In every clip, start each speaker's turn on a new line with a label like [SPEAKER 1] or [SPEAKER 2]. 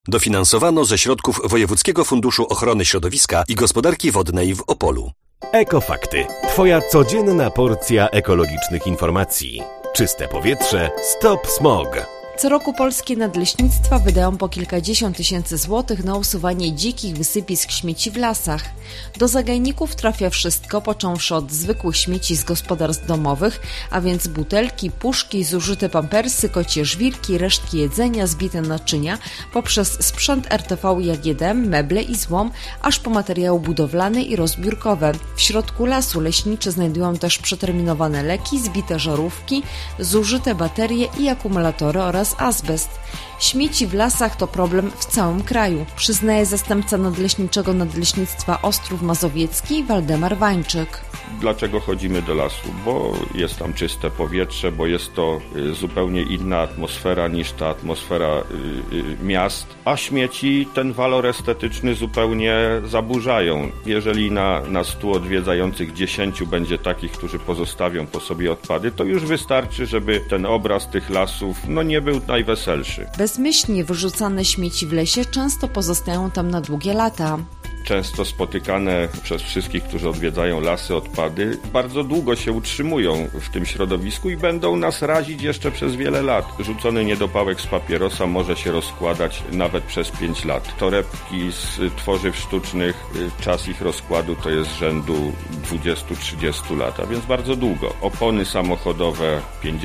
[SPEAKER 1] Dofinansowano ze środków Wojewódzkiego Funduszu Ochrony Środowiska i Gospodarki Wodnej w Opolu.
[SPEAKER 2] Ekofakty. Twoja codzienna porcja ekologicznych informacji. Czyste powietrze. Stop smog.
[SPEAKER 3] Co roku polskie nadleśnictwa wydają po kilkadziesiąt tysięcy złotych na usuwanie dzikich wysypisk śmieci w lasach. Do zagajników trafia wszystko, począwszy od zwykłych śmieci z gospodarstw domowych, a więc butelki, puszki, zużyte pampersy, kocie żwirki, resztki jedzenia, zbite naczynia, poprzez sprzęt RTV i AGD, meble i złom, aż po materiały budowlane i rozbiórkowe. W środku lasu leśniczy znajdują też przeterminowane leki, zbite żarówki, zużyte baterie i akumulatory oraz azbest. Śmieci w lasach to problem w całym kraju, przyznaje zastępca nadleśniczego Nadleśnictwa Ostrów Mazowiecki Waldemar Wańczyk.
[SPEAKER 4] Dlaczego chodzimy do lasu? Bo jest tam czyste powietrze, bo jest to zupełnie inna atmosfera niż ta atmosfera miast, a śmieci ten walor estetyczny zupełnie zaburzają. Jeżeli na 100 odwiedzających 10 będzie takich, którzy pozostawią po sobie odpady, to już wystarczy, żeby ten obraz tych lasów nie był najweselszy.
[SPEAKER 3] Bezmyślnie wyrzucane śmieci w lesie często pozostają tam na długie lata.
[SPEAKER 4] Często spotykane przez wszystkich, którzy odwiedzają lasy, odpady bardzo długo się utrzymują w tym środowisku i będą nas razić jeszcze przez wiele lat. Rzucony niedopałek z papierosa może się rozkładać nawet przez 5 lat. Torebki z tworzyw sztucznych, czas ich rozkładu to jest rzędu 20-30 lat, a więc bardzo długo. Opony samochodowe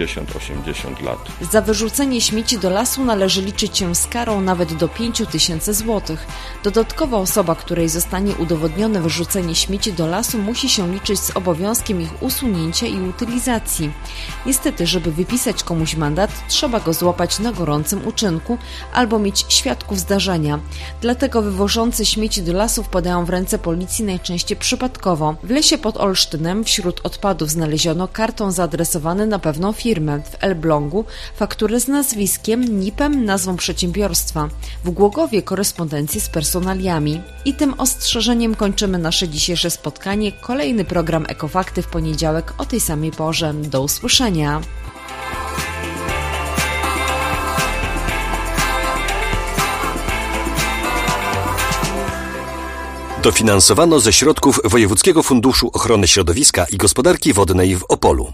[SPEAKER 4] 50-80 lat.
[SPEAKER 3] Za wyrzucenie śmieci do lasu należy liczyć się z karą nawet do 5 000 złotych. Dodatkowo osoba, której zostanie udowodnione wyrzucenie śmieci do lasu, musi się liczyć z obowiązkiem ich usunięcia i utylizacji. Niestety, żeby wypisać komuś mandat, trzeba go złapać na gorącym uczynku albo mieć świadków zdarzenia. Dlatego wywożący śmieci do lasów podają w ręce policji najczęściej przypadkowo. W lesie pod Olsztynem wśród odpadów znaleziono karton zaadresowany na pewną firmę. W Elblągu fakturę z nazwiskiem, NIP-em, nazwą przedsiębiorstwa. W Głogowie korespondencję z personaliami. I tym ostrzeżeniem kończymy nasze dzisiejsze spotkanie. Kolejny program Ekofakty w poniedziałek o tej samej porze. Do usłyszenia.
[SPEAKER 1] Dofinansowano ze środków Wojewódzkiego Funduszu Ochrony Środowiska i Gospodarki Wodnej w Opolu.